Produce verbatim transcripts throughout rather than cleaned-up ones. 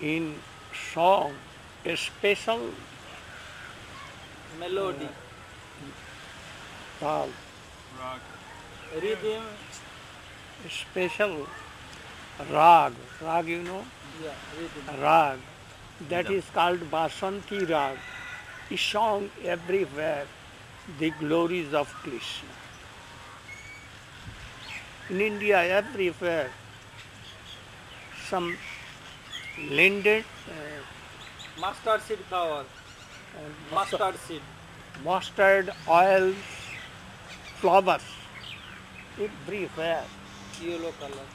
in song a special melody, tal, Rag. rhythm, a special rag. Rag, you know, yeah, rhythm. rag. That Rhythm. is called Basanti rag. Is sung everywhere the glories of Krishna. In India, everywhere, some blended uh, Mustard seed flower, mustard, mustard seed, mustard oils, flowers, everywhere, yellow color.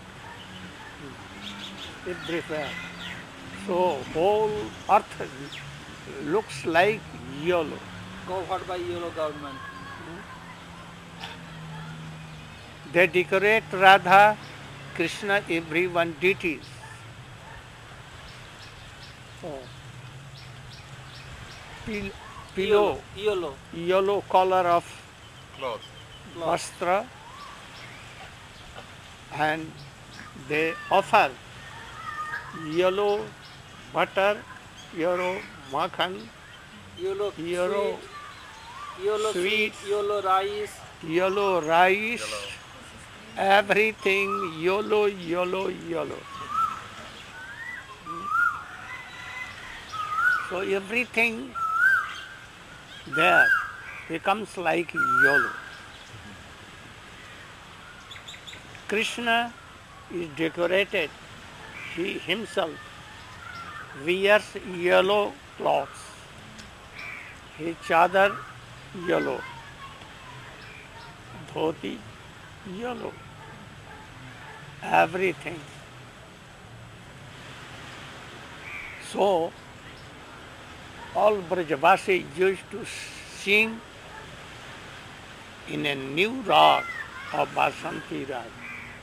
everywhere. So whole earth looks like yellow. Covered by yellow government. They decorate Radha, Krishna, everyone deities. Oh, pil- Yellow, pillow, yellow, yellow color of Cloth. cloth. vastra, and they offer yellow butter, yellow makhan, Yellow yellow sweet, yellow sweet, sweet, yellow rice, yellow rice, Yellow. everything yellow, yellow, yellow. So everything there becomes like yellow. Krishna is decorated. He himself wears yellow clothes. His chadar yellow, dhoti yellow, everything. So all Brajavasi used to sing in a new rag of Basanti rag.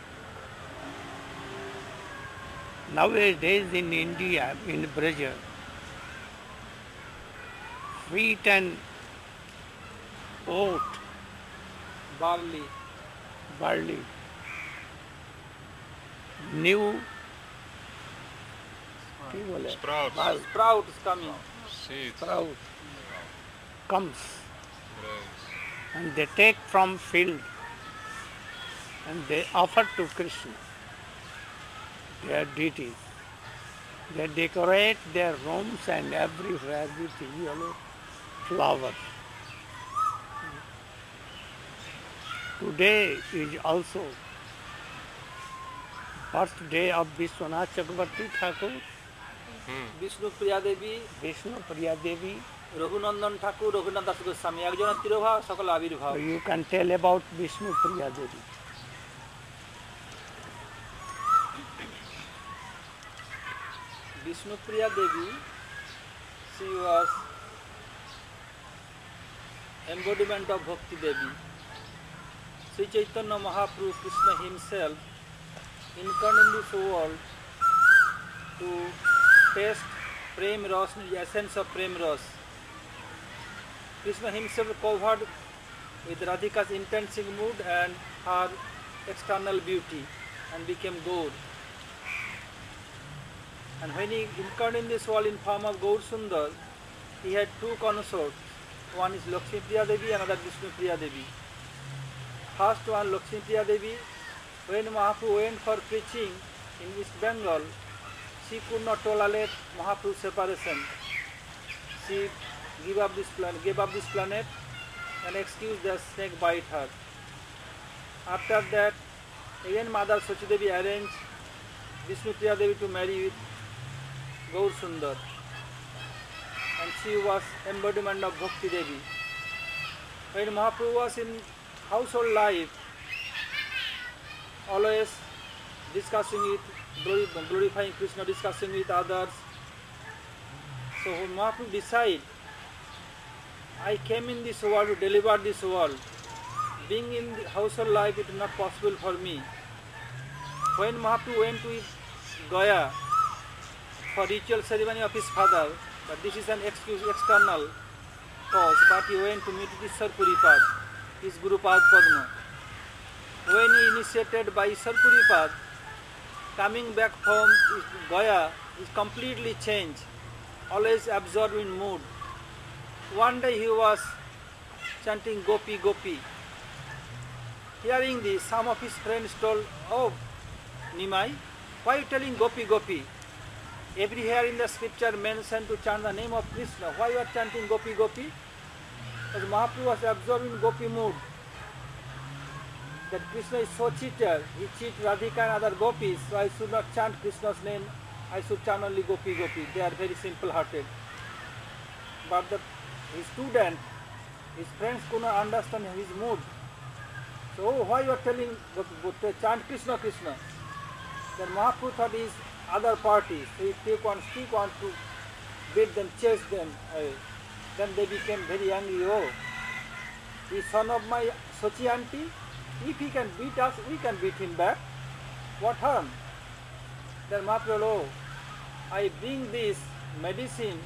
Nowadays in India, in Braja, wheat and oat, barley, barley, new কি বলে? Sprouts. Bal- sprouts coming. Seeds. sprout comes Grains. and they take from field and they offer to Krishna, their deities. They decorate their rooms and everywhere with yellow flowers. Today is also birthday of Vishwanath Chakrabarti Thakur, Vishnu Priya Devi, Vishnu Priya Devi. Raghunandan ঠাকুর, রঘুনাথ দাস গোস্বামী একজনের তিরোভাব সকল আবির্ভাব। So you can tell about Vishnu Priya Devi. Vishnupriya Devi, she was embodiment of Bhakti Devi. Sri Chaitanya Mahaprabhu Krishna himself incarnate in this world to taste Prem Ras, the essence of Prem Ras. Krishna himself covered with Radhika's intensive mood and her external beauty and became Gaur. And when he incarnated in this world in form of Gaur Sundar, he had two consorts. One is Lakshmi Priya Devi, another Vishnu Priya Devi. First one, Lakshmi Priya Devi, when Mahaprabhu went for preaching in East Bengal, she could not tolerate Mahaprabhu's separation. She gave up this planet, gave up this planet and excused the snake bite her. After that, again Mother Sachi Devi arranged Vishnu Priya Devi to marry with Gaur Sundar, and she was embodiment of Bhakti Devi. When Mahaprabhu was in household life, always discussing with, glorifying Krishna, discussing with others. So when Mahaprabhu decided, I came in this world to deliver this world. Being in the household life, it is not possible for me. When Mahaprabhu went to Gaya for ritual ceremony of his father, but this is an excuse, external cause, but he went to meet Ishwar Puripad, his Guru Pad Padma. When he initiated by Ishwar Puripad, coming back from Gaya, is completely changed, always absorbed in mood. One day he was chanting Gopi Gopi. Hearing this, some of his friends told, "Oh, Nimai, why are you telling Gopi Gopi? Everywhere in the scripture mentioned to chant the name of Krishna. Why you are chanting Gopi Gopi?" Because Mahaprabhu was absorbed in Gopi mood. That Krishna is so cheater, he cheats Radhika and other gopis, so I should not chant Krishna's name, I should chant only Gopi Gopi. They are very simple hearted. But the, his student, his friends could not understand his mood. So, oh, why you are telling to chant Krishna Krishna? Then Mahaprabhu thought his other parties, so he take on, stick on to beat them, chase them away. Then they became very angry. Oh, he is son of my Sochi auntie. If he can beat us, we can beat him back. What harm? Then Mahaprabhu, oh, I bring this medicine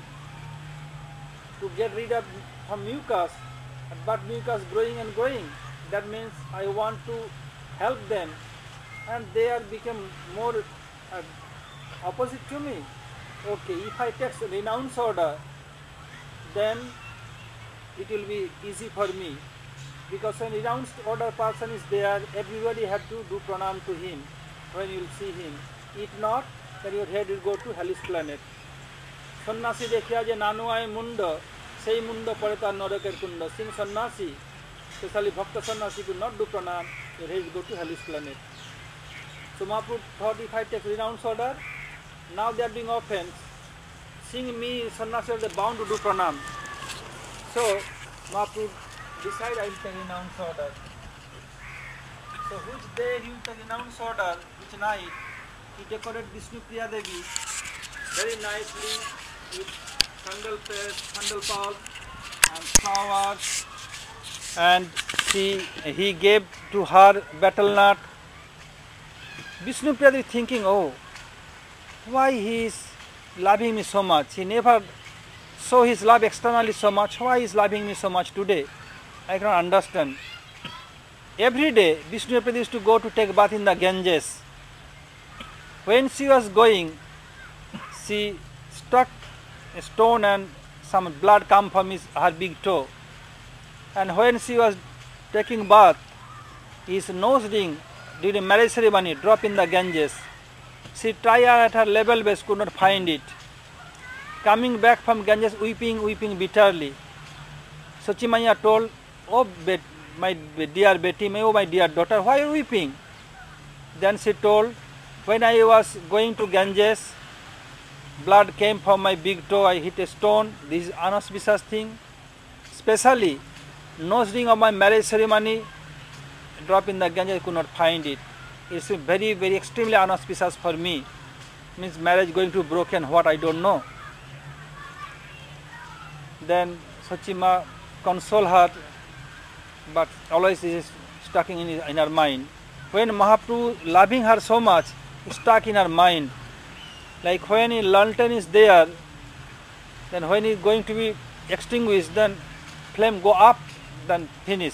to get rid of from mucus, but mucus growing and growing. That means I want to help them, and they are become more uh, opposite to me. Okay, if I take renounce order, then it will be easy for me. Because when renounced order person is there, everybody have to do pranam to him when you will see him. If not, then your head will go to hellish planet. Sannasi dekhiya je nanu ay munda, sei munda pare tar naraker kunda. Since Sannasi, especially Bhakta Sannasi, could not do pranam, your head will go to hellish planet. So Mahaprabhu thought, if I take renounce order, now they are doing offense. Seeing me, Sannasi, they are bound to do pranam. So Mahaprabhu decide I will take renounce order. So which day he will take renounce order, which night, he decorated Vishnu Priya Devi very nicely with sandal press, sandal palm and flowers, and he, he gave to her betel nut. Vishnu Priya Devi thinking, oh, why he is loving me so much? He never saw his love externally so much. Why he is loving me so much today? I cannot understand. Every day, Vishnu Priya used to go to take bath in the Ganges. When she was going, she struck a stone and some blood come from his, her big toe. And when she was taking bath, his nose ring during marriage ceremony dropped in the Ganges. She tried at her level best, could not find it. Coming back from Ganges, weeping, weeping bitterly. Sochi Maiya told, "Oh, bet, my dear Betty, oh, my dear daughter, why are you weeping?" Then she told, "When I was going to Ganges, blood came from my big toe, I hit a stone. This is unauspicious thing. Especially, nose ring of my marriage ceremony dropped in the Ganges, I could not find it. It's very, very extremely unauspicious for me. Means marriage going to be broken, what I don't know." Then Sochima console her, but always it is stuck in, in her mind. When Mahaprabhu loving her so much, stuck in her mind. Like when a lantern is there, then when it is going to be extinguished, then flame go up, then finish.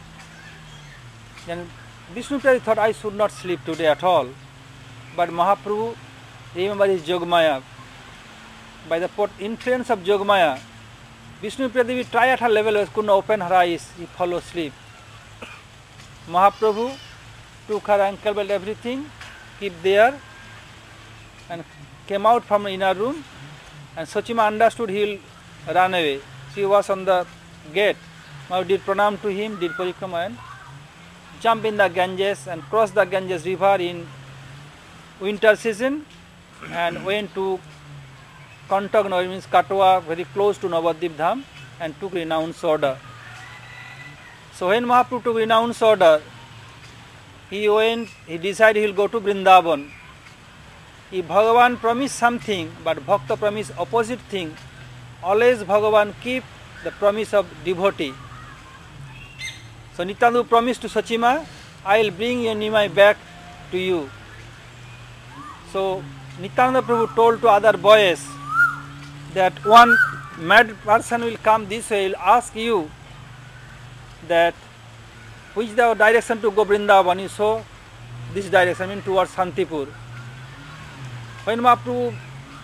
Then Vishnu Priya thought, I should not sleep today at all. But Mahaprabhu remember his Yogamaya. By the influence of Yogamaya, Vishnu Priya Devi tried at her level, could not open her eyes, he followed sleep. Mahaprabhu took her ankle belt, everything, keep there, and came out from the inner room, and Sochima understood he will run away. She was on the gate. Mahaprabhu did pranam to him, did parikrama, and jumped in the Ganges and crossed the Ganges river in winter season and went to Kantak, means Katwa, very close to Navadvip Dham, and took renounce order. So when Mahaprabhu took renounce order, he went, he decided he will go to Vrindavan. If Bhagavan promised something, but Bhakta promised opposite thing, always Bhagavan keep the promise of devotee. So Nityananda promised to Sochima, I will bring your Nimai back to you. So Nityananda Prabhu told to other boys that one mad person will come this way, will ask you that which the direction to go Vrindavan. You saw this direction, I mean towards Santipur. When Mahaprabhu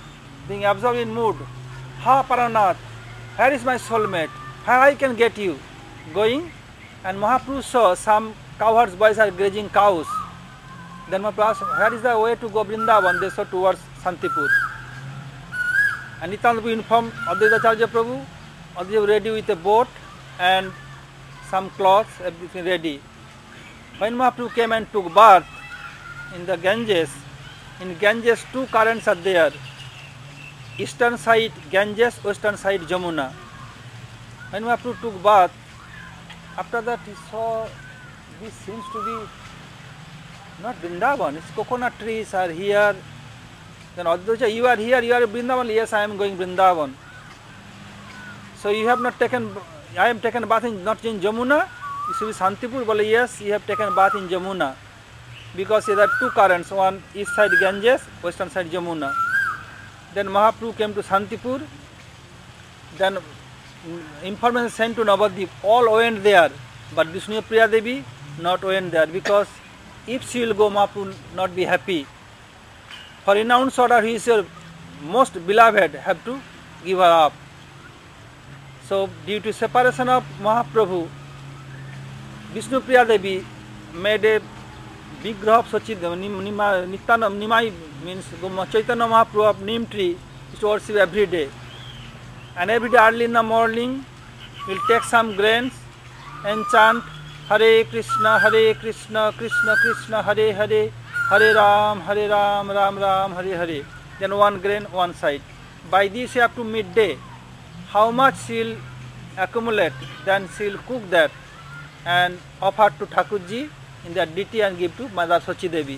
being absorbed in mood. Ha Paranath, where is my soulmate? Where I can get you? Going, and Mahaprabhu saw some cowherds boys are grazing cows. Then Mahaprabhu asked, where is the way to go Vrindavan? They saw towards Santipur. And Nityananda Prabhu informed Advaita Acharya Prabhu, Advaita ready with a boat and some cloths, everything ready. When Mahaprabhu came and took bath in the Ganges, in Ganges two currents are there. Eastern side Ganges, western side Jamuna. When Mahaprabhu took bath, after that he saw this seems to be not Vrindavan, it's coconut trees are here. Then Advaita, you are here, you are Vrindavan, yes I am going Vrindavan. So you have not taken, I am taken bath in, not in Jamuna, it should be Santipur, but yes, you have taken bath in Jamuna. Because there are two currents, one east side Ganges, western side Jamuna. Then Mahaprabhu came to Santipur, then information sent to Navadvip, all went there, but Vishnu Priya Devi not went there, because if she will go, Mahaprabhu will not be happy. For renounced order, he is your most beloved, have to give her up. So due to separation of Mahaprabhu, Vishnu Priya Devi made a big grove of Sachid, Nityananda Nimai means Chaitanya Mahaprabhu of Neem tree is to worship every day. And every day early in the morning, we will take some grains and chant Hare Krishna, Hare Krishna, Krishna Krishna, Hare Hare, Hare Ram, Hare Ram, Ram Ram, Hare Hare. Then one grain, one side. By this up to midday, how much she will accumulate, then she will cook that and offer to Thakurji in that ditty and give to Mother Sachi Devi.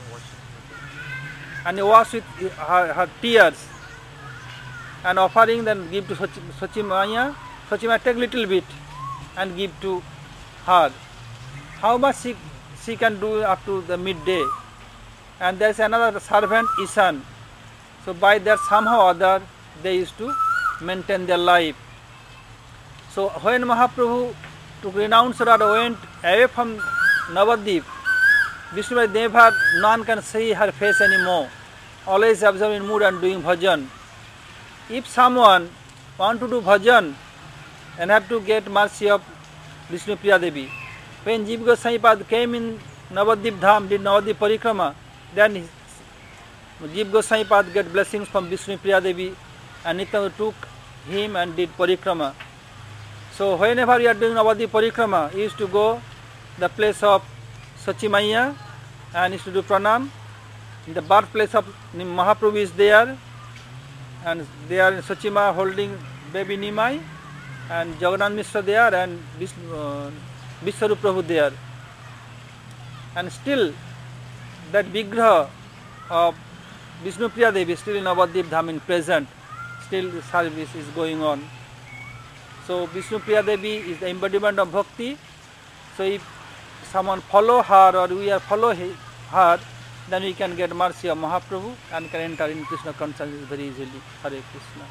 And wash with her, her tears and offering, then give to Sachi, Sachi Maya. Sachi Maya take little bit and give to her. How much she, she can do up to the midday. And there is another servant, Ishan. So by that somehow or other they used to maintain their life. So when Mahaprabhu to renounce or went away from Navadvip, Vishnu never, none can see her face anymore. Always observing in mood and doing bhajan. If someone want to do bhajan and have to get mercy of Vishnu Priya Devi, when Jiva Goswami Pad came in Navadvip Dham, did Navadvip Parikrama, then Jiva Goswami Pad get blessings from Vishnu Priya Devi, and Nityananda took him and did Parikrama. So whenever we are doing Navadvip Parikrama, he used to go the place of Sachi Maya and used to do pranam. The birthplace of Mahaprabhu is there, and they are in Sachi Maya holding baby Nimai, and Jagannath Mishra there, and uh, Vishwarup Prabhu there. And still that Vigraha of Vishnu Priya Devi still in Navadvip Dham in present, still the service is going on. So Vishnu Priya Devi is the embodiment of bhakti. So if someone follow her or we are follow her, then we can get mercy of Mahaprabhu and can enter in Krishna consciousness very easily. Hare Krishna.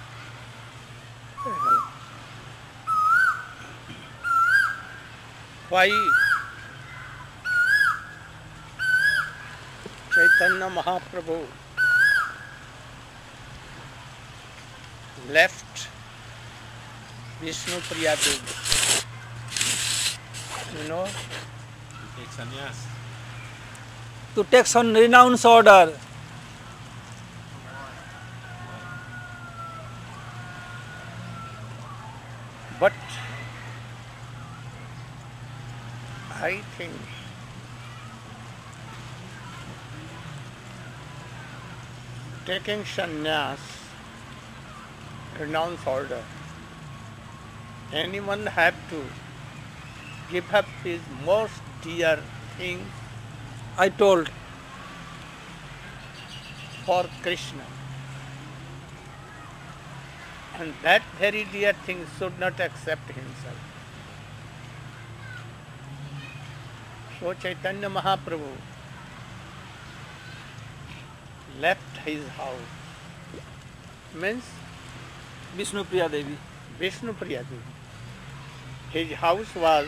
Why Chaitanya Mahaprabhu left Vishnu Priya Devi? You know? Take sannyas. To take some renounce order. But I think taking sannyas, renounce order, anyone have to give up his most dear thing I told. for Krishna. And that very dear thing should not accept himself. So Chaitanya Mahaprabhu left his house. Means Vishnu Priya Devi. Vishnu Priya Devi. His house was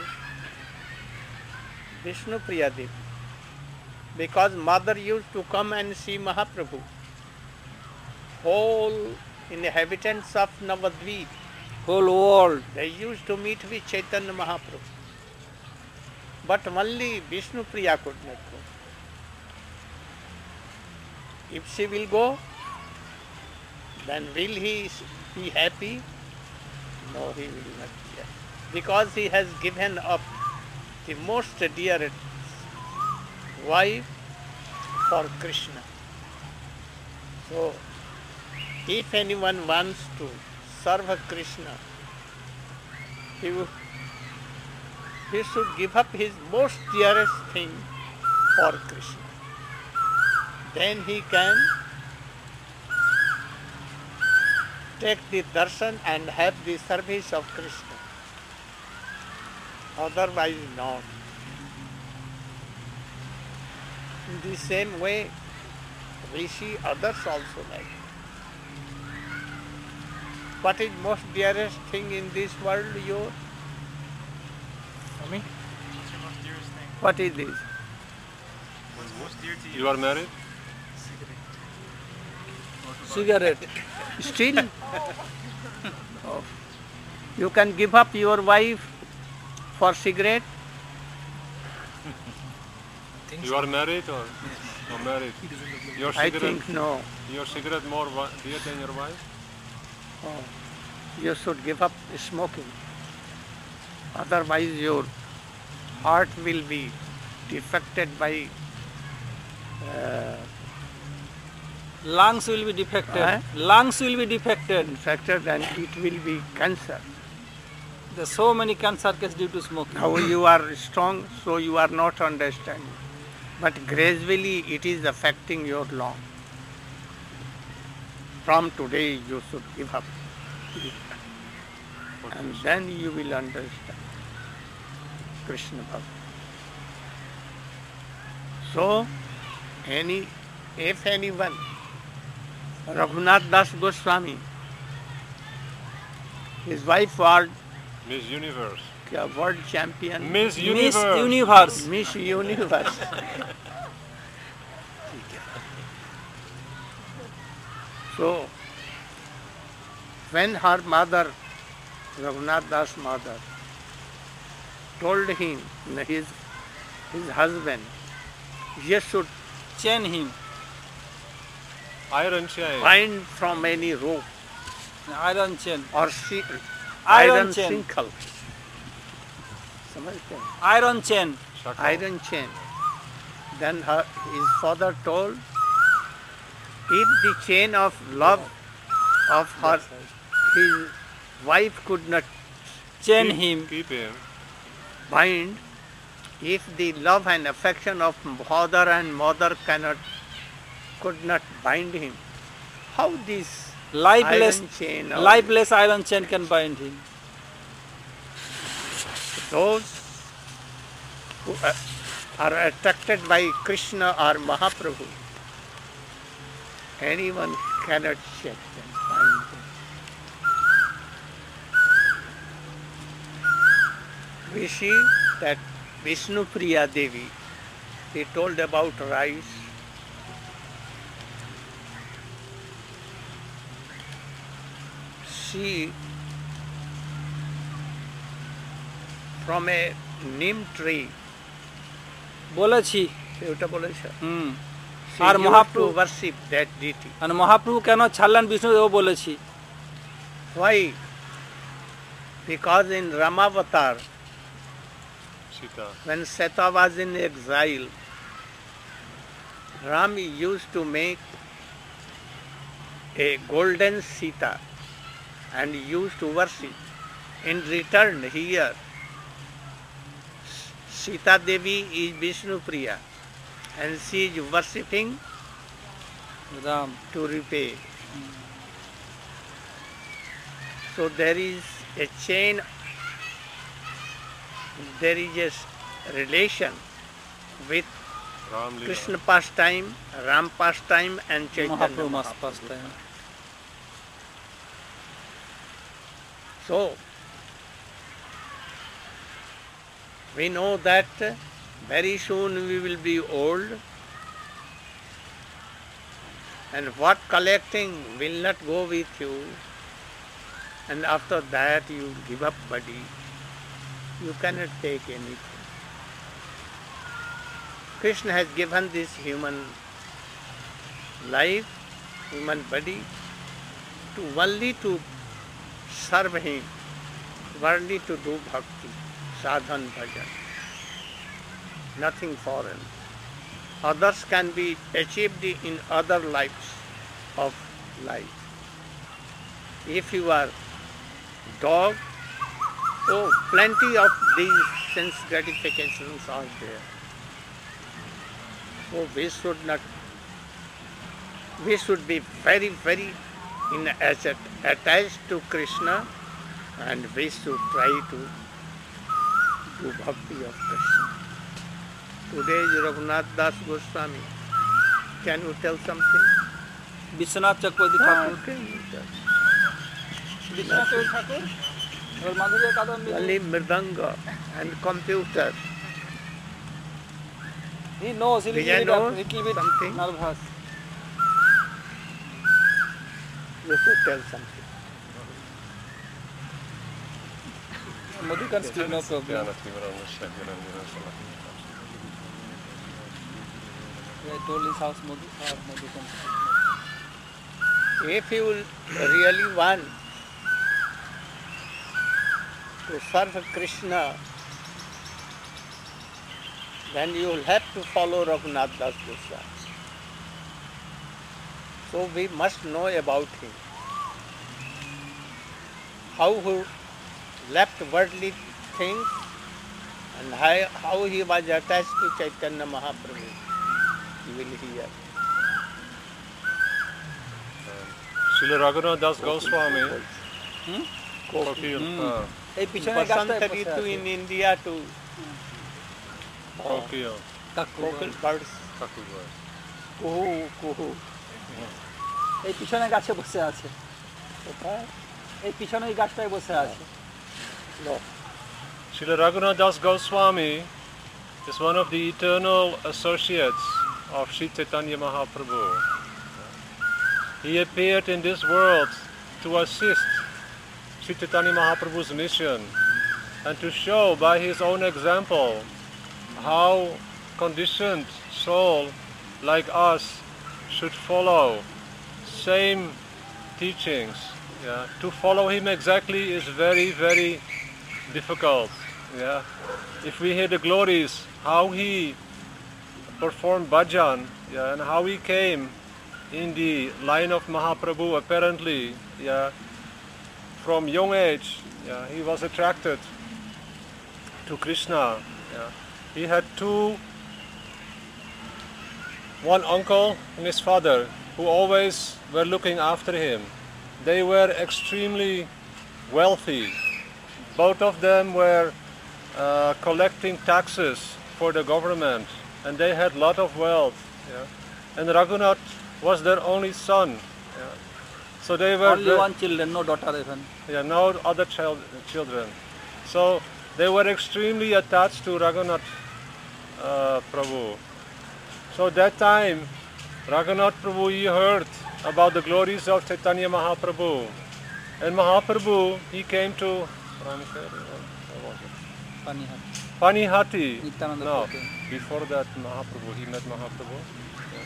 Vishnu Priya Devi. Because mother used to come and see Mahaprabhu. whole inhabitants of Navadvip, whole world. they used to meet with Chaitanya Mahaprabhu. But only Vishnu Priya could not go. If she will go, then will he be happy? No, he will not be happy. Because he has given up the most dearest wife for Krishna. So, if anyone wants to serve Krishna, he, would, he should give up his most dearest thing for Krishna. Then he can take the darshan and have the service of Krishna. Otherwise not. In the same way, we see others also like. What is most dearest thing in this world, your? For me? What's your most dearest thing? What is this? What's most dear to you? You are married? Cigarette. Still? Oh. You can give up your wife for cigarette? You are married or not married? Your I cigarette, think no. your cigarette more wi- dear than your wife? Oh. You should give up smoking. Otherwise your heart will be defected by uh, Lungs will be defected. Huh? Lungs will be defected. infected and it will be cancer. There are so many cancer cases due to smoking. Now you are strong, so you are not understanding. But gradually it is affecting your lung. From today you should give up. What And you say? then you will understand Krishna Bhakti. So, any, if anyone, Raghunath Das Goswami, his wife was Miss Universe. kya, world champion, Miss Miss Universe. Universe. Miss Universe. So, when her mother, Raghunath Das' mother, told him, his, his husband, you should Chain him. Iron chain. bind from any rope Iron chain. or she, Iron iron chain. sinkle. समझते हैं? Iron chain. Shuttle. Iron chain. Then her, his father told, if the chain of love of her, his wife could not Chain Keep- him. Keep him. bind, if the love and affection of father and mother cannot, could not bind him, how this Lifeless, iron chain of lifeless iron chain can bind him. those who uh, are attracted by Krishna or Mahaprabhu, anyone cannot shake them, bind them. We see that Vishnu Priya Devi, they told about rice. She, from a neem tree, বলেছি ওটা বলেছে, হুম she R used to Mahaprabhu worship that deity. আর মহাপ্রভু কেন ছাড়লেন বিষ্ণু ও বলেছি Why? Because in Ramavatar, Sita. when Seta was in exile, Ram used to make a golden Sita and used to worship. In return, here, Sita Devi is Vishnu Priya and she is worshipping Ram to repay. So there is a chain, there is a s- relation with Ram Leela. Krishna pastime, Ram pastime and Chaitanya Mahaprabhu মাস Mahaprabhu. Pastime So, we know that very soon we will be old and what collecting will not go with you, and after that you give up body, you cannot take anything. Krishna has given this human life, human body, to only to serve him, only to do bhakti, sadhan, bhajan, nothing foreign. Others can be achieved in other lives of life. If you are dog, oh, plenty of these sense gratifications are there. So we should not, we should be very, very in asset, attached to Krishna, and we should try to do bhakti of Krishna. Today is Raghunath Das Goswami. Can you tell something? Vishwanath Chakravarti Ah, Thakur okay, you tell. Vishwanath Chakravarti Thakur এবার Madhurya Kadambini Only Mridanga and computer. he knows he Did I little know bit little bit something? nervous. You should tell something. Madhu can speak, no problem. I told his house Madhu, or Madhu can speak. If you really want to serve Krishna, then you will have to follow Raghunath Das Goswami. So we must know about him. How he left worldly things and how, how he was attached to Chaitanya Mahaprabhu. You will hear. Srila Raghunath Das Goswami. Hmm? Kokil. ah, এই পিছনে Basant গাছটায় বসে Ritu আছে in India to Kokil. কাকু local birds. Kakudwar. Kuhu, kuhu. এই পিছনে গাছে বসে আছে কোথায়? এই পিছনে এই গাছটায় বসে আছে No. Srila Raghunath Das Goswami is one of the eternal associates of Sri Chaitanya Mahaprabhu. He appeared in this world to assist Sri Chaitanya Mahaprabhu's mission and to show by his own example how conditioned soul like us should follow same teachings. Yeah. To follow him exactly is very, very difficult. Yeah. If we hear the glories, how he performed bhajan, yeah, and how he came in the line of Mahaprabhu apparently, yeah, from young age, yeah, he was attracted to Krishna. Yeah. He had two, one uncle and his father, who always were looking after him. They were extremely wealthy. Both of them were uh, collecting taxes for the government, and they had a lot of wealth. Yeah. And Raghunath was their only son. Yeah. So they were only ve- one children, no daughter even. yeah, no other child, children. So they were extremely attached to Raghunath uh, Prabhu. So that time, Raghunath Prabhu, he heard about the glories of Chaitanya Mahaprabhu. And Mahaprabhu, he came to where was it? পানিহাট Panihati. Nityananda No, Prabhu. before that Mahaprabhu, he met Mahaprabhu. Yeah.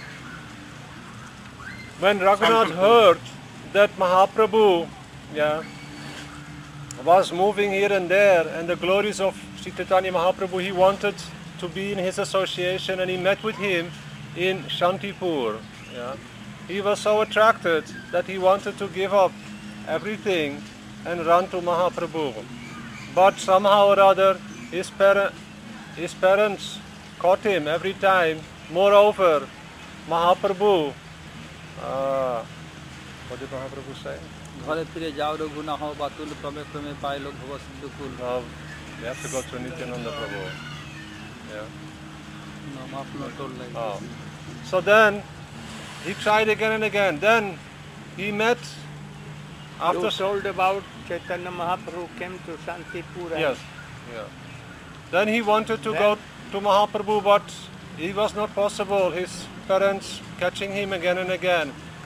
When Raghunath heard that Mahaprabhu, yeah, was moving here and there, and the glories of Sri Chaitanya Mahaprabhu, he wanted to be in his association, and he met with him in Shantipur. Yeah. He was so attracted that he wanted to give up everything and run to Mahaprabhu. But somehow or other, his, par- his parents caught him every time. Moreover, Mahaprabhu, uh, what did Mahaprabhu say? ঘরে ফিরে যাও রঘু না হও বাতুল ক্রমে ক্রমে pile ভব সিন্ধু কুল Uh, they have to go to Nityananda Prabhu. Yeah. no মাফ not told like Oh. this. So then, he tried again and again. Then, he met after... You told about Chaitanya Mahaprabhu came to Shantipur. and- Yes. Yeah. Then he wanted to Then- go to Mahaprabhu, but it was not possible. His parents catching him again and again.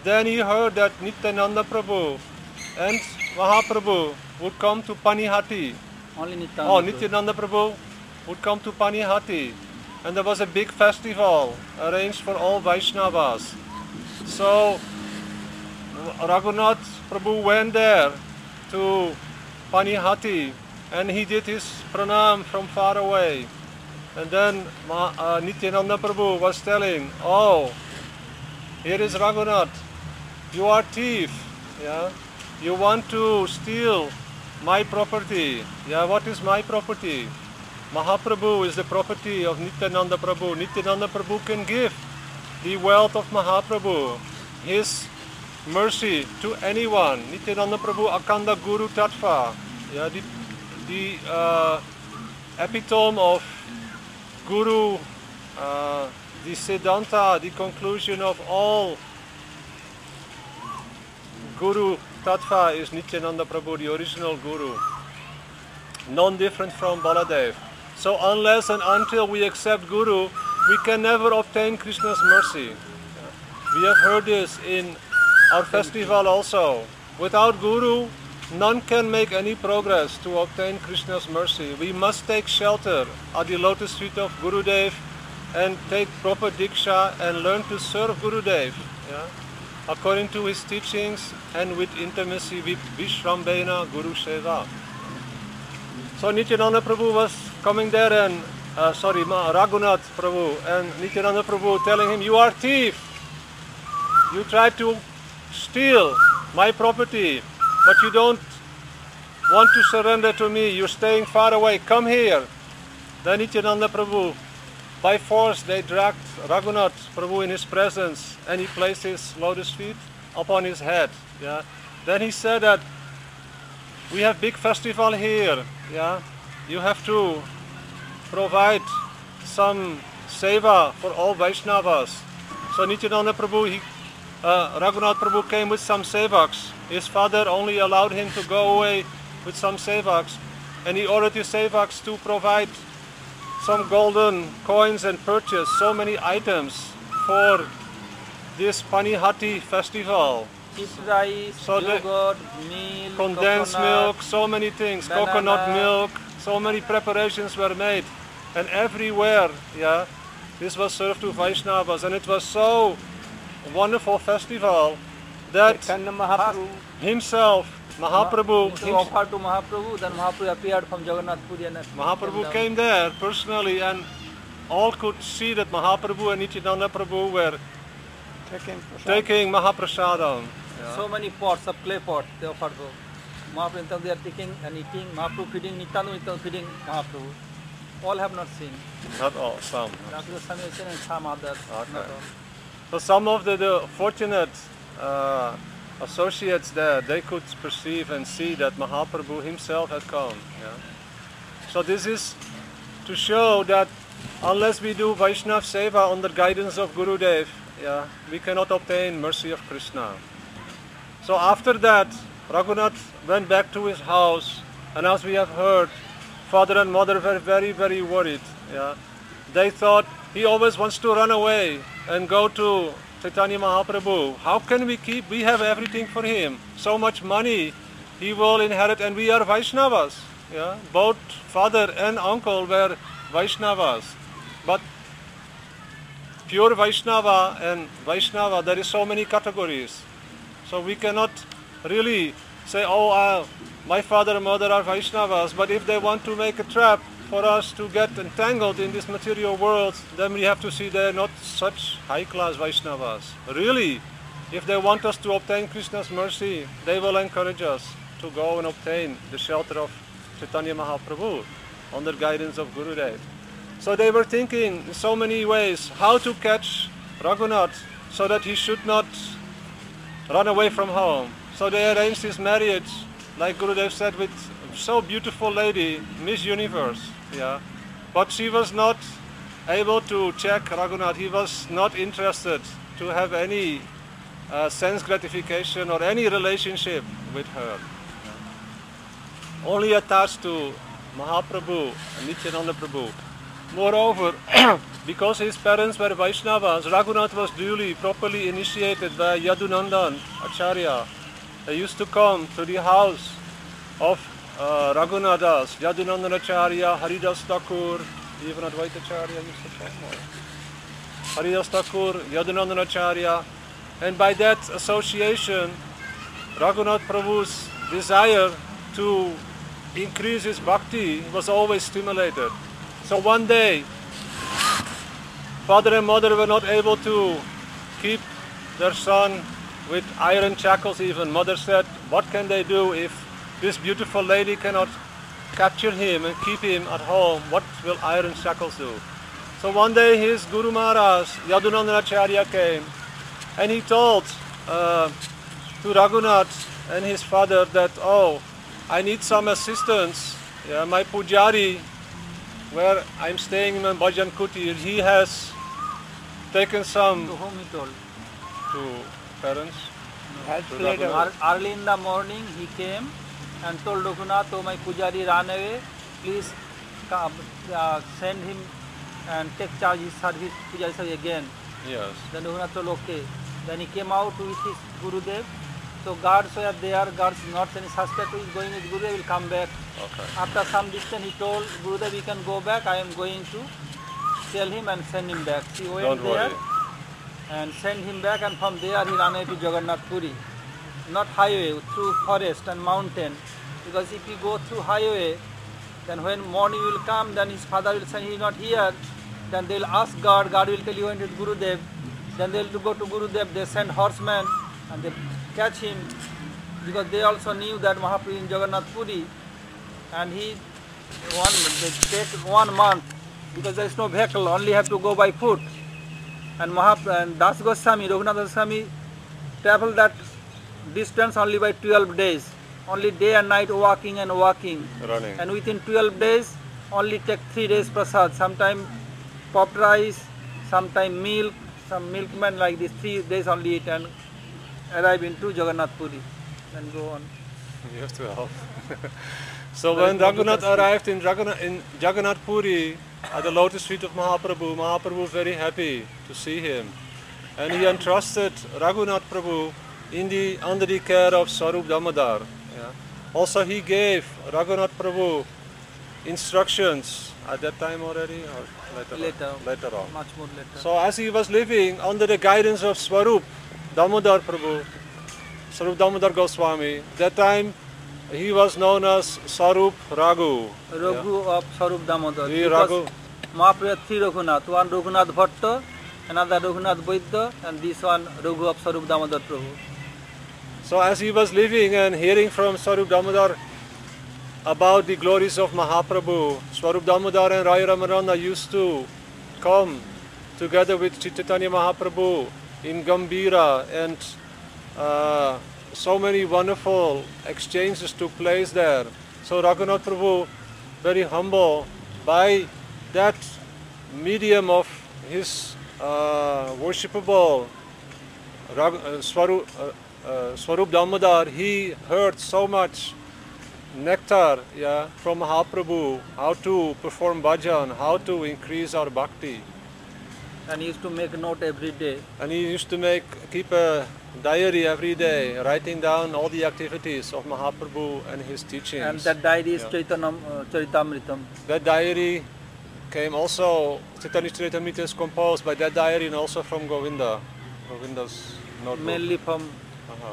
then he heard that Nityananda Prabhu and Mahaprabhu would come to Panihati. Only Nityananda. Oh, Nityananda Prabhu would come to Panihati. And there was a big festival arranged for all Vaishnavas. So Raghunath Prabhu went there to Panihati and he did his pranam from far away. And then uh, Nityananda Prabhu was telling, oh, here is Raghunath, you are thief, yeah? You want to steal my property. Yeah, what is my property? Mahaprabhu is the property of Nityananda Prabhu. Nityananda Prabhu can give the wealth of Mahaprabhu, his mercy to anyone. Nityananda Prabhu Akanda Guru Tattva, yeah, the, the uh, epitome of Guru, uh, the Siddhanta, the conclusion of all Guru Tattva is Nityananda Prabhu, the original Guru, non-different from Baladev. So unless and until we accept Guru, we can never obtain Krishna's mercy. We have heard this in our festival also. Without Guru, none can make any progress to obtain Krishna's mercy. We must take shelter at the lotus feet of Gurudev and take proper diksha and learn to serve Gurudev, yeah, according to his teachings and with intimacy with Vishrambena Guru Seva. So Nityananda Prabhu was coming there and, uh, sorry, Raghunath Prabhu, and Nityananda Prabhu telling him, you are thief. You tried to steal my property, but you don't want to surrender to me. You're staying far away. Come here. Then Nityananda Prabhu, by force, they dragged Raghunath Prabhu in his presence and he placed his lotus feet upon his head. Yeah. Then he said that we have big festival here. Yeah. You have to provide some seva for all Vaishnavas. So Nityananda Prabhu, he, uh, Raghunath Prabhu came with some sevaks. His father only allowed him to go away with some sevaks, and he ordered his sevaks to provide some golden coins and purchase so many items for this Panihati festival. Cheap rice, So the- yogurt, milk, Condensed coconut, milk, so many things, banana. coconut milk, so many preparations were made. And everywhere, yeah, this was served to Vaishnavas, and it was so wonderful festival that Chaitanya Mahaprabhu, himself, Mahaprabhu, To hims- offer to Mahaprabhu, then Mahaprabhu appeared from Jagannath Puri and Mahaprabhu down. came there personally, and all could see that Mahaprabhu and Nityananda Prabhu were taking prasad. taking Mahaprasadam. So many pots of clay pots they offered to Mahaprabhu. They are taking and eating. Mahaprabhu feeding Nityananda, Nityananda feeding Mahaprabhu. All have not seen. Not all, some. Rakshasa Swami has seen and some others. Okay. Not all. So some of the, the fortunate uh, associates there, they could perceive and see that Mahaprabhu himself had come. Yeah? So this is to show that unless we do Vaishnav Seva under guidance of Gurudev, yeah, we cannot obtain mercy of Krishna. So after that, Raghunath went back to his house, and as we have heard, father and mother were very, very worried. Yeah? They thought he always wants to run away and go to Chaitanya Mahaprabhu. How can we keep, we have everything for him, so much money he will inherit, and we are Vaishnavas. Yeah? Both father and uncle were Vaishnavas. But pure Vaishnava and Vaishnava, there is so many categories. So we cannot really say, oh, uh, my father and mother are Vaishnavas, but if they want to make a trap for us to get entangled in this material world, then we have to see they are not such high-class Vaishnavas. Really, if they want us to obtain Krishna's mercy, they will encourage us to go and obtain the shelter of Chaitanya Mahaprabhu under guidance of Gurudev. So they were thinking in so many ways how to catch Raghunath so that he should not run away from home. So they arranged his marriage, like Gurudev said, with so beautiful lady, Miss Universe. Yeah, but she was not able to check Raghunath. He was not interested to have any uh, sense gratification or any relationship with her. Yeah. Only attached to Mahaprabhu and Nityananda Prabhu. Moreover, because his parents were Vaishnavas, Raghunath was duly, properly initiated by Yadunandan Acharya. They used to come to the house of uh, Raghunathas, Yadunandan Acharya, Haridas Thakur, even Advaita Acharya used to come. Or Haridas Thakur, Yadunandan Acharya, and by that association, Raghunath Prabhu's desire to increase his bhakti was always stimulated. So one day, father and mother were not able to keep their son with iron shackles even. Mother said, what can they do if this beautiful lady cannot capture him and keep him at home? What will iron shackles do? So one day his Guru Maharaj, Yadunandan Acharya, came and he told uh, to Raghunath and his father that, oh, I need some assistance. Yeah, my pujari, where I'm staying in my Bhajan Kutir, he has taken some To whom he told? to parents. Had So played Raghunath- a Ear- Early in the morning he came and told Raghunath, oh my pujari ran away, please come, uh, send him and take charge his service, pujari service again. Yes. Then Raghunath told okay. Then he came out with his Gurudev. So guards were there, guards not any suspect who is going with Gurudev will come back. Okay. After some distance he told Gurudev, we can go back, I am going to tell him and send him back. He went Don't there worry. and sent him back, and from there he ran away to Jagannath Puri. Not highway, through forest and mountain. Because if you go through highway, then when morning will come, then his father will say he is not here. Then they will ask God, God will tell you when it is Gurudev. Then they will go to Gurudev, they send horsemen and they catch him. Because they also knew that Mahaprabhu is in Jagannath Puri. And he, one, they take one month, because there is no vehicle, only have to go by foot. And Mahaprabhu and Das Goswami, Raghunath Goswami travel that distance only by twelve days. Only day and night walking and walking. Running. And within twelve days, only take three days prasad. Sometime popped rice, sometime milk, some milkmen like this, three days only eat and arrive into Jagannath Puri. And go on. You have to help. So There when is no Raghunath difference. arrived in Jagannath, in Jagannath Puri at the lotus feet of Mahaprabhu, Mahaprabhu was very happy to see him. And he entrusted Raghunath Prabhu in the, under the care of Swarup Damodar. Yeah. Also he gave Raghunath Prabhu instructions at that time already or later Later. on? Later on. Much more later. So as he was living under the guidance of Swarup Damodar Prabhu, Swarup Damodar Goswami, that time he was known as Swarup Raghu. Raghu of Swarup Damodar. The Because Raghu. Mahaprabhu had three Raghunath. One Raghunath Bhatta, another Raghunath Vaidya, and this one Raghu of Swarup Damodar Prabhu. So as he was living and hearing from Swarup Damodar about the glories of Mahaprabhu, Swarup Damodar and Rai Ramarana used to come together with Chaitanya Mahaprabhu in Gambhira, and uh, so many wonderful exchanges took place there. So Raghunath Prabhu, very humble, by that medium of his uh, worshipable Rag- uh, Swarup, uh, uh, Swarup Damodar, he heard so much nectar, yeah, from Mahaprabhu, how to perform bhajan, how to increase our bhakti. And he used to make note every day. And he used to make keep a diary every day, writing down all the activities of Mahaprabhu and his teachings. And that diary is Yeah. Chaitanam, uh, Charitamritam. That diary came also, Chaitanya Charitamrita is composed by that diary and also from Govinda, Govinda's notebook. Mainly from Uh-huh.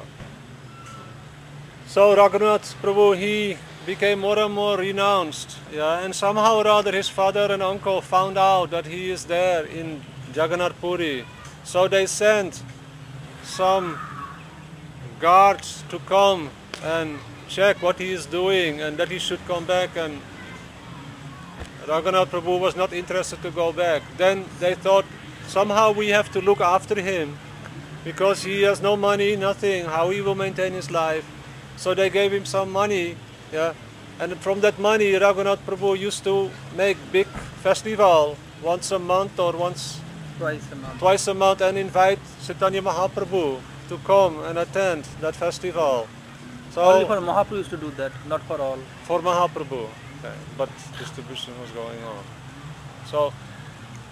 So Raghunath Prabhu, he became more and more renounced, yeah, and somehow or other his father and uncle found out that he is there in Jagannath Puri. So they sent some guards to come and check what he is doing and that he should come back, and Raghunath Prabhu was not interested to go back. Then they thought, somehow we have to look after him because he has no money, nothing, how he will maintain his life. So they gave him some money, yeah, and from that money Raghunath Prabhu used to make big festival once a month or once, twice a month. twice a month, and invite Chaitanya Mahaprabhu to come and attend that festival. So Only for Mahaprabhu used to do that, not for all. for Mahaprabhu, okay, but distribution was going on. So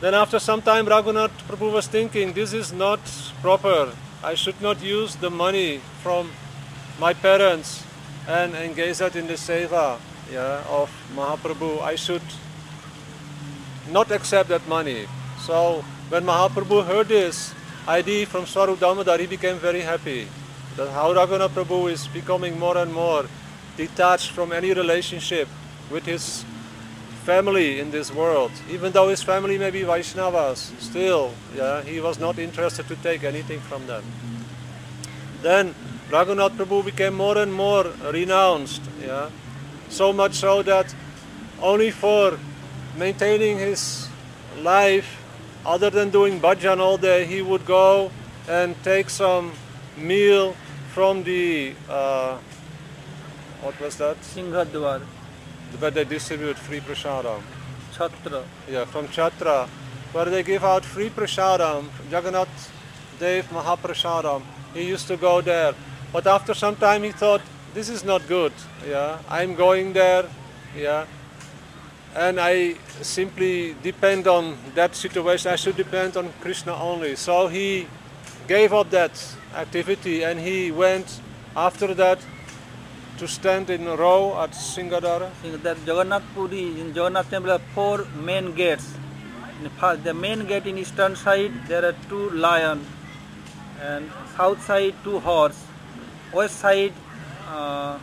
Then after some time Raghunath Prabhu was thinking, this is not proper. I should not use the money from my parents and engage that in the seva, yeah, of Mahaprabhu. I should not accept that money. So when Mahaprabhu heard this idea from Swarup Damodar, he became very happy. That how Raghunath Prabhu is becoming more and more detached from any relationship with his family in this world. Even though his family may be Vaishnavas, still, yeah, he was not interested to take anything from them. Then Raghunath Prabhu became more and more renounced, yeah, so much so that only for maintaining his life, other than doing bhajan all day, he would go and take some meal from the, uh, what was that? Singhadwar, Where they distribute free prasadam. Chhatra. Yeah, from Chhatra, where they give out free prasadam, Jagannath Dev Mahaprasadam. He used to go there. But after some time he thought, this is not good. Yeah, I'm going there, yeah, and I simply depend on that situation. I should depend on Krishna only. So he gave up that activity and he went after that to stand in a row at Singadara. That Jagannath Puri, in Jagannath temple, are four main gates. In first, the main gate in eastern side, there are two lions, and south side two horse, west side uh,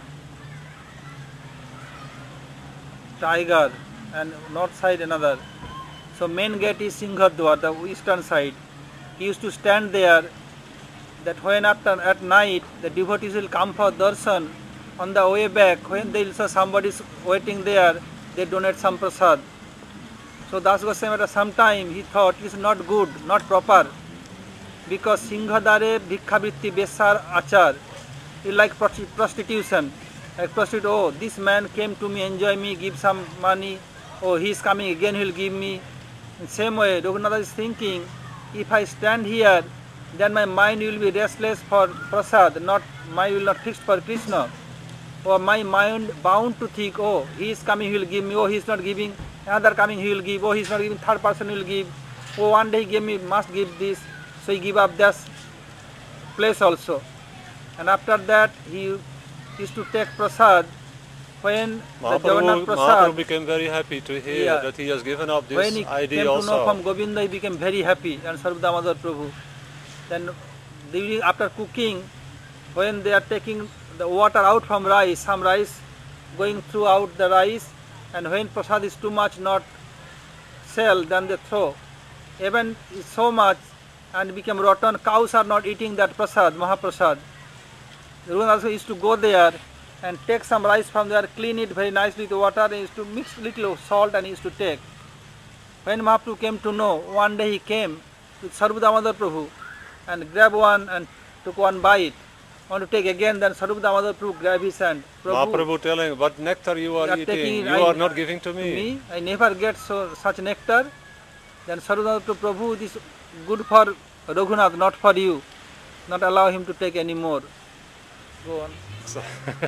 tiger, and north side another. So main gate is Singhadwar, the eastern side. He used to stand there. That when after at night the devotees will come for darshan, on the way back, when they saw somebody is waiting there, they donate some prasad. So Das Goswami at some time he thought it is not good, not proper, because Singhadare Bhikkhavritti Besar Achar is like prostitution. Like prostitute, oh, this man came to me, enjoy me, give some money, oh, he is coming again, he will give me. In same way, Raghunath is thinking, if I stand here, then my mind will be restless for prasad, not mind will not fixed for Krishna. Or my mind bound to think, oh, he is coming, he will give me, oh, he is not giving, another coming, he will give, oh, he is not giving, third person will give, oh, one day he gave me, must give this, so he give up that place also. And after that, he used to take prasad. When the Jagannath Mahaprabhu, prasad, Mahaprabhu became very happy to hear Yeah. that he has given up this when he idea came also. to know from Govinda, he became very happy, and Swarup Damodar Prabhu. Then during, after cooking, when they are taking the water out from rice, some rice going throughout the rice, and when prasad is too much not sell, then they throw. Even is so much and become rotten, cows are not eating that prasad, Mahaprasad. The Raghunath also used to go there and take some rice from there, clean it very nicely with water, and used to mix little salt and used to take. When Mahaprabhu came to know, one day he came with Swarup Damodar Prabhu and grabbed one and took one bite. Want to take again, then Swarup Damodar Prabhu grabbed his hand. Mahaprabhu telling, what nectar you are You are eating, taking- you I- are not giving to me. me, I never get so such nectar. Then Swarup Damodar Prabhu, this is good for Raghunath, not for you. Not allow him to take any more. Go on. So,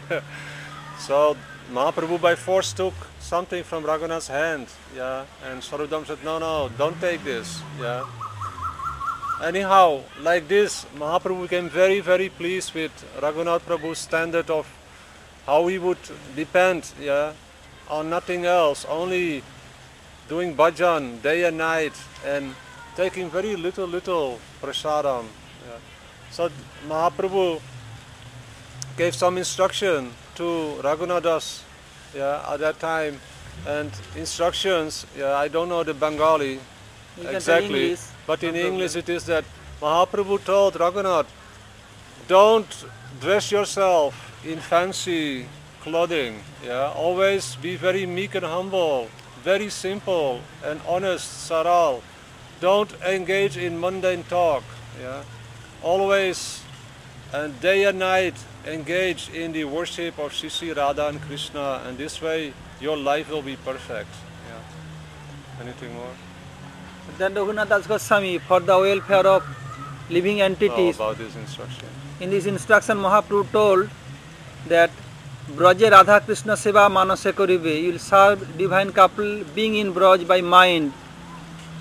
so Mahaprabhu by force took something from Raghunath's hand, yeah, and Swarupdam said, no, no, don't take this, yeah. Anyhow, like this, Mahaprabhu became very, very pleased with Raghunath Prabhu's standard of how he would depend, yeah, on nothing else, only doing bhajan day and night and taking very little, little prasadam. Yeah. So Mahaprabhu gave some instruction to Raghunathas, yeah, at that time, and instructions, yeah, I don't know the Bengali You can say exactly, English, but in no English problem. it is that Mahaprabhu told Raghunath, don't dress yourself in fancy clothing, yeah, always be very meek and humble, very simple and honest, saral. Don't engage in mundane talk, yeah, always and day and night engage in the worship of Sri Radha and Krishna, and this way your life will be perfect. Yeah. Anything more? Then Raghunath Das Goswami, for the welfare of living No, entities, about this instruction. in this instruction Mahaprabhu told that Braje Radha Krishna Seva Manase Koribe, you will serve divine couple being in Braj by mind.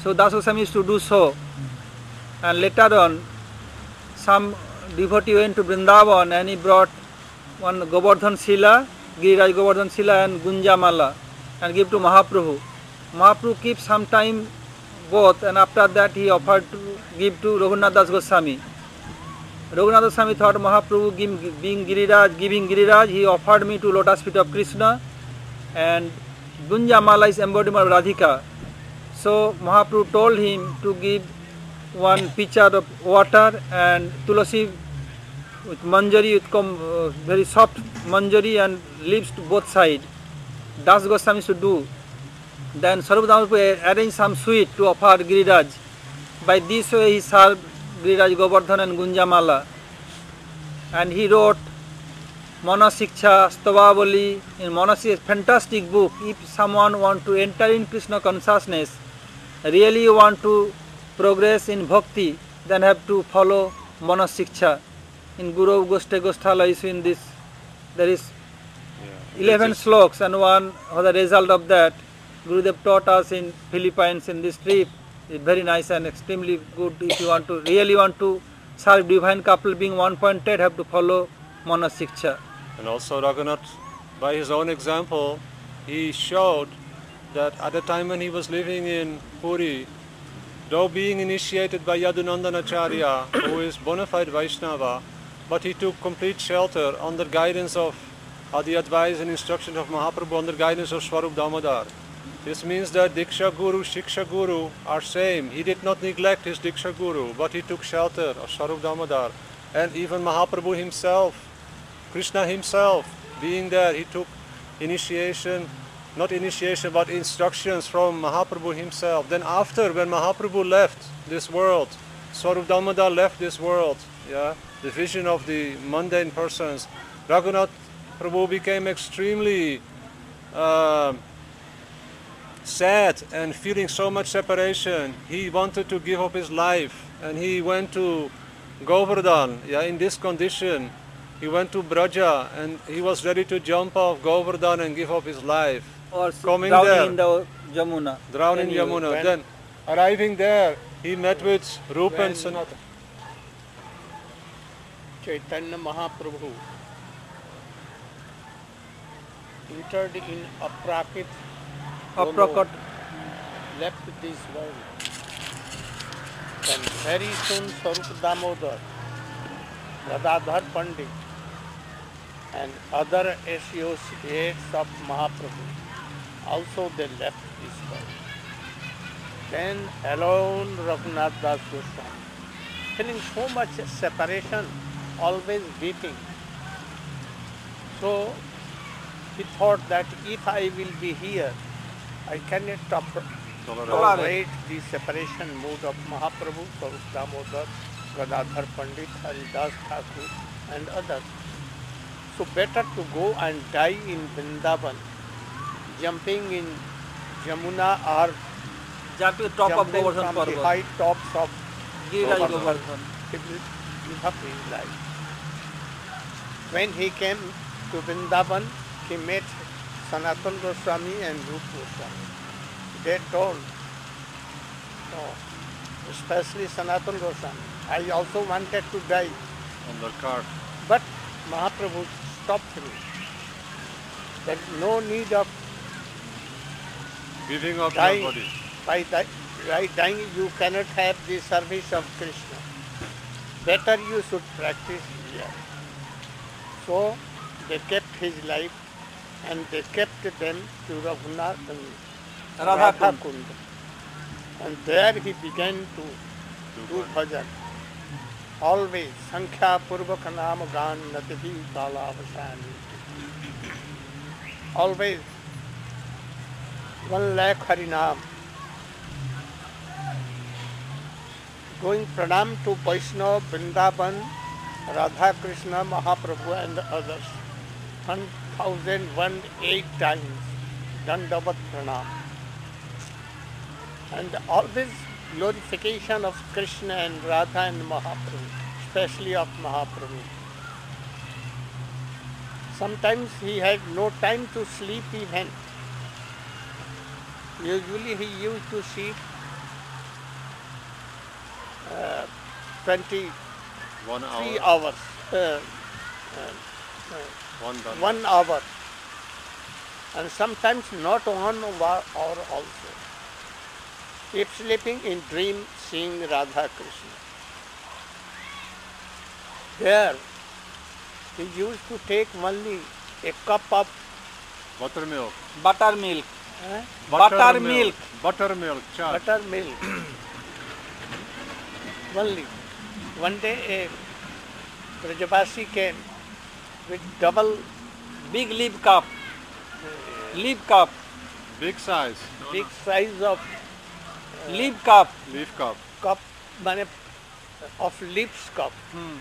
So Das Goswami used to do so. And later on, some devotee went to Vrindavan and he brought one Govardhan Sila, Giriraj Govardhan Sila and Gunja Mala and give to Mahaprabhu. Mahaprabhu keeps some time both, and after that he offered to give to Raghunath Das Goswami. Raghunath Goswami thought Mahaprabhu give, being Giriraj, giving Giriraj, he offered me to lotus feet of Krishna, and Gunja Mala is embodiment of Radhika. So Mahaprabhu told him to give one pitcher of water and tulasi with manjari, with com, uh, very soft manjari and leaves to both sides. Das Goswami should do. Then Swarup Damodar arranged some sweet to offer Giriraj. By this way he served Giriraj Govardhan and Gunja Mala. And he wrote Manasiksha, Stavavali. In Manasiksha, is a fantastic book. If someone want to enter in Krishna consciousness, really want to progress in bhakti, then have to follow Manasiksha. In Guru Goste Gosthala is in this, there is Yeah. eleven It is- sloks, and one was the result of that. Gurudev taught us in Philippines in this trip. It's very nice and extremely good. If you want to really want to serve divine couple being one pointed, have to follow Manasiksha. And also Raghunath, by his own example, he showed that at the time when he was living in Puri, though being initiated by Yadunandanacharya, who is bona fide Vaishnava, but he took complete shelter under guidance of uh, the advice and instruction of Mahaprabhu, under guidance of Swarup Damodar. This means that Diksha Guru, Shiksha Guru are same. He did not neglect his Diksha Guru, but he took shelter of Swarup Damodar. And even Mahaprabhu himself, Krishna himself, being there, he took initiation, not initiation, but instructions from Mahaprabhu himself. Then after, when Mahaprabhu left this world, Swarup Damodar left this world, yeah, the vision of the mundane persons, Raghunath Prabhu became extremely uh, sad and feeling so much separation. He wanted to give up his life, and he went to Govardhan, yeah, in this condition. He went to Braja, and he was ready to jump off Govardhan and give up his life. Or Coming drowning there. in the Jamuna. Drown in Then he Yamuna. went- Then arriving there, he met with Rupa When and Sanatana. Chaitanya Mahaprabhu entered in Aprakit, Aprakat. left this world. And very soon Swarup Damodar, Gadadhar Pandit, and other associates of Mahaprabhu, also they left this world. Then alone Raghunath Das Goswami, feeling so much separation, always weeping. So he thought that if I will be here, I cannot top- tolerate the separation mood of Mahaprabhu, Swarup Damodar, Gadadhar Pandit, Haridas Thakur and others. So better to go and die in Vrindavan, jumping in Jamuna or Jumping top of jumping Govardhan from the Parvat. high tops of Giriraj Govardhan. Govardhan. He will give up his life. When he came to Vrindavan, he met Sanatana Goswami and Rupa Goswami. They told, oh, especially Sanatana Goswami, I also wanted to die, On the cart. but Mahaprabhu stopped me. There is no need of Giving up dying. your body. By, di- by dying you cannot have the service of Krishna. Better you should practice here. So they kept his life and they kept them to Raghunath and Radha Radha Kund. Kund. And there he began to do bhajan. Always Sankhya Purvaka Nama Gan Nativi Kala Vasani. Always one lakh Harinam. Going pranam to Vaishnava, Vrindavan, Radha Krishna, Mahaprabhu and others. one thousand one eight times Dandavat pranam. And always glorification of Krishna and Radha and Mahaprabhu, especially of Mahaprabhu. Sometimes he had no time to sleep even. Usually he used to sleep twenty-three One hour. hours, uh, uh, One dollar. one hour, and sometimes not one hour also. Keep sleeping in dream, seeing Radha Krishna. There, he used to take only a cup of Buttermilk. Buttermilk. eh, Buttermilk. Buttermilk. Chai. buttermilk. Only. One day a Brajavasi came with double Big leaf cup. Leaf cup. Big size. big size of Leaf cup. Leaf cup. cup, mane, of leaves cup. Hmm.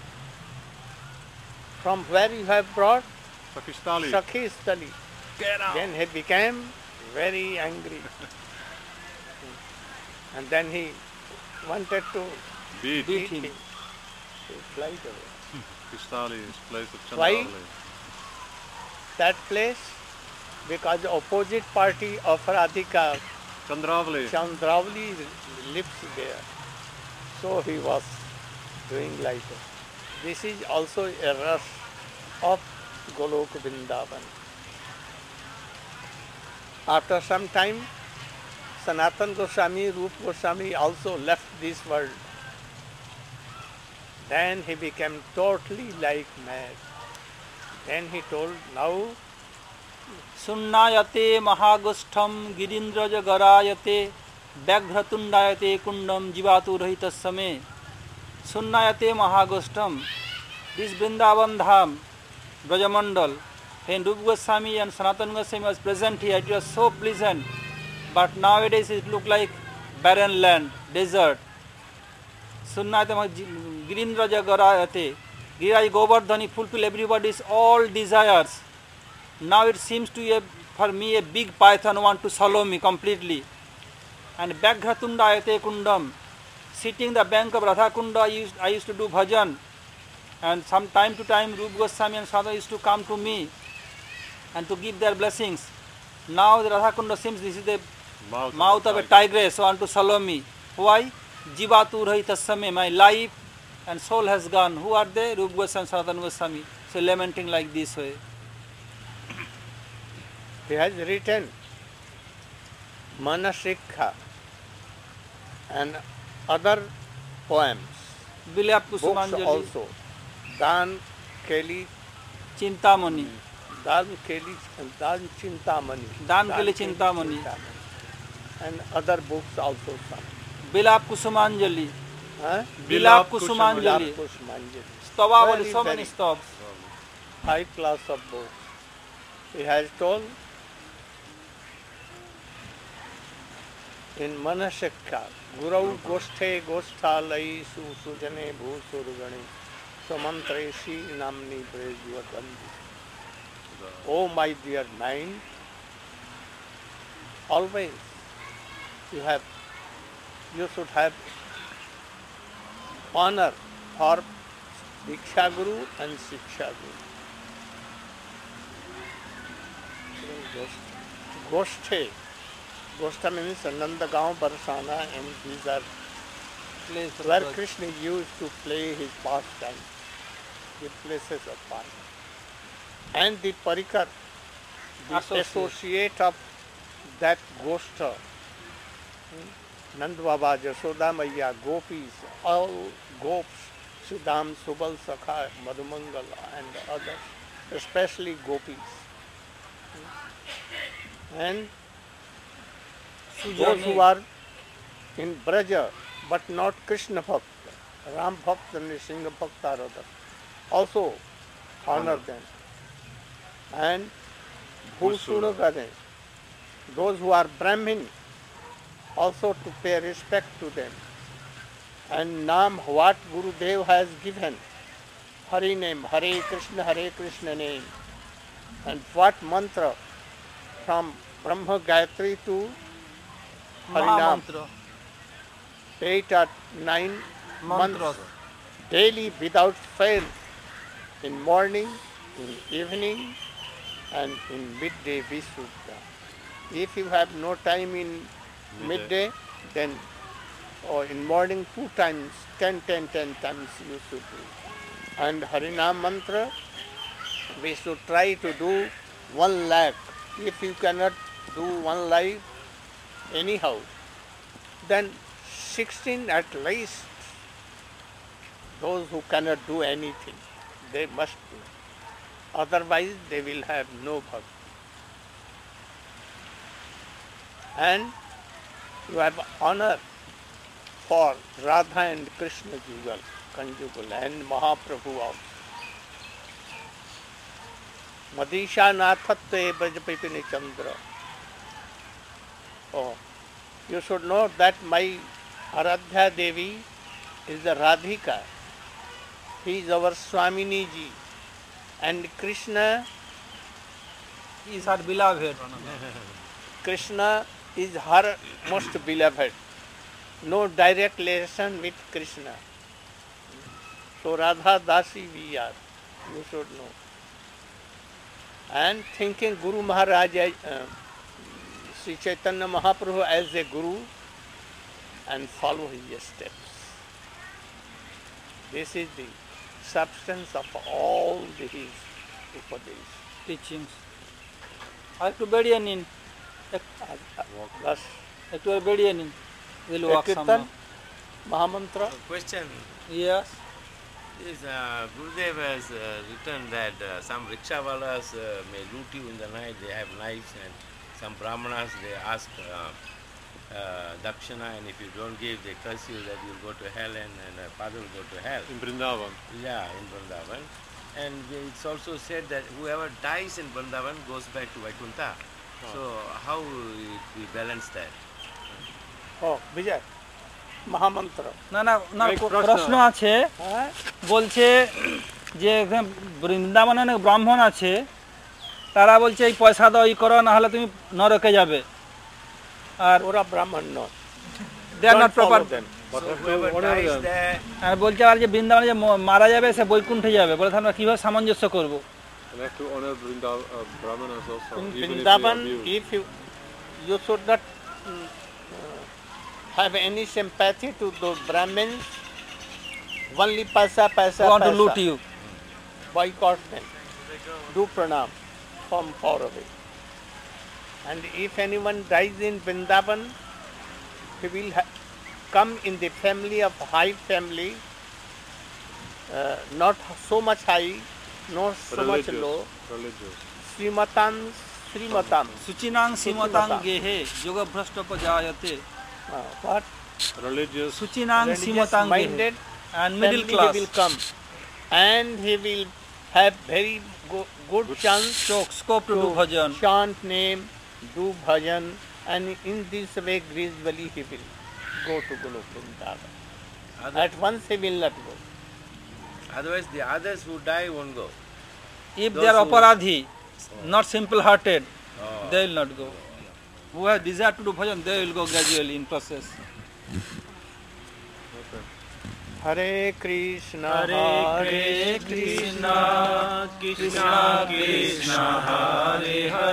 From where you have brought? Pakistani. Sakhi Stali. Get out. Then he became very angry. And then he wanted to Beat. Beat beat him. him. He flight away. Pakistani is place of Why? Chandravali. That place, because the opposite party of Radhika, Chandravali. Chandravali lives there. So he was doing like that. This is also a rush of Golok Vrindavan. After some time, Sanatan Goswami, Rupa Goswami also left this world. Then he became totally like mad. Then he told, now Sunnayate Mahagustham Girindraja Garayate Vyaghratundayate Kundam Jivatu Rahitasame. Sunnayate Mahagustham. This Vrindavan Dham, Brajamandal, when Rupa Goswami and Sanatana Goswami was present here, it was so pleasant. But nowadays it looked like barren land, desert. Sunnayate Girindraja Garayate. Giriraj Govardhani fulfill everybody's all desires. Now it seems to be a, for me a big python want to swallow me completely. And Vyaghratundayate Kundam, sitting the bank of Radha Kunda, I used, I used to do bhajan. And from time to time Rupa Goswami and Sadhu used to come to me and to give their blessings. Now the Radha Kunda seems this is the Mouth, mouth of a tigress want to swallow me. Why? Jivatu Rahitasame, my life and soul has gone. Who are they? Rupa Goswami and Sanatana Goswami. So lamenting like this way. he has written Manasikha and other poems, Bilap books Kusumanjali, also. Dan Keli, Chintamani. Dan Keli, Dan Chintamani. Dan Keli Chintamani. And other books also some. Bilap Kusumanjali. Huh? Bilap Bilap Kusumanjali. Kusumanjali. Stavavali, Very, so many very stops. high class of books. He has told in Manasikha, Gurau Goshthe Gosthalayi Susujane Bhusurgane Samantresi Namni Prejvadandi. Oh my dear mind, always you have you should have honor for Diksha Guru and Shiksha Guru. Goshthe. Goshtha means Nandagaon, Barsana, and these are Place of where God. Krishna used to play his pastime, the places of pastime. And the Parikar, the Associate. associate of that Goshtha, hmm, Nand Baba, Jashoda Maiya, Gopis, all Gops, Sudam, Subal, Sakha, Madhumangal, and others, especially Gopis. Hmm. And those who are in Braja but not Krishna Bhakta, Ram Bhakta and Singha Bhakta or other, also honor them. And Bhusuragane, those who are Brahmin, also to pay respect to them. And Naam, what Gurudev has given, Hari name, Hare Krishna, Hare Krishna name. And what mantra from Brahma Gayatri to Harinam, Mahamantra. eight or nine Mantras. months daily without fail, in morning, in evening, and in midday Visuddha. If you have no time in midday, then or in morning two times, ten, ten, ten times you should do. And Harinam mantra, we should try to do one lakh. If you cannot do one lakh anyhow, then sixteen at least. Those who cannot do anything, they must do. Otherwise, they will have no bhakti. And you have honor for Radha and Krishna Jugal, conjugal, and Mahaprabhu also. Madisha Nathatve Brajapipini Chandra. Oh, you should know that my Aradhya Devi is the Radhika. He is our Swamini ji. And Krishna, He is our beloved. Krishna is her most beloved. No direct relation with Krishna. So Radha Dasi we are. You should know. And thinking Guru Maharaj, uh, Sri Chaitanya Mahaprabhu as a Guru and follow his steps. This is the substance of all the his upadesh. Teachings. একটু বেরিয়ে নিন Thus, একটু বেরিয়ে নিন We'll walk Kirtan, some Mahamantra. Question. Yes. Is uh, Gurudev has uh, written that uh, some rickshawalas uh, may loot you in the night. They have knives, and some brahmanas they ask uh, uh, dakshina, and if you don't give, they curse you that you'll go to hell, and, and uh, father will go to hell. In Vrindavan. Yeah, in Vrindavan. And it's also said that whoever dies in Vrindavan goes back to Vaikuntha. So how we, we balance that? Oh, Vijay, Mahamantra. না না না Next প্রশ্ন। প্রশ্ন আছে Huh? বলছে যে এখানে বৃন্দাবনে অনেক ব্রাহ্মণ আছে তারা বলছে এই পয়সা দাও ই করো না হলে তুমি নরকে যাবে আর Pura Brahman, no. দে আর Don't not proper follow them. But So have to whoever honor dies them. there, আর বলছে আর যে বৃন্দাবনে যে ম- মারা যাবে সে বৈকুণ্ঠে যাবে বলে তাহলে আমরা কিভাবে সামঞ্জস্য করব And have to honor Vrindav, uh, Brahmanas also. In even Vrindavan, if they abuse. if you you should not mm, uh, have any sympathy to those Brahmins, only paisa, paisa, want to paisa. loot you Boycott them. Do pranam from far away. And if anyone dies in Vrindavan, he will ha- come in the family of high family, uh, not so much high, not so much Religious. low. Religious. Srimatan, Srimatan. সুচিনাং সীমতাং গেহে যোগভ্রষ্ট পজায়তে Uh, what? Religious. সুচিনাং Religious সীমতাং গেহে minded and middle family class he will come, and he will have very go- good chance scope to do bhajan chant name, do bhajan, and in this way gradually he will go to Golok Vrindavan. other, At once he will not go. otherwise the others who die won't go. if Those they are who- aparadhi not simple hearted Oh. they will not go who have desire to do bhajan they will go gradually in process Hare Krishna, Hare Krishna Krishna Krishna Hare Hare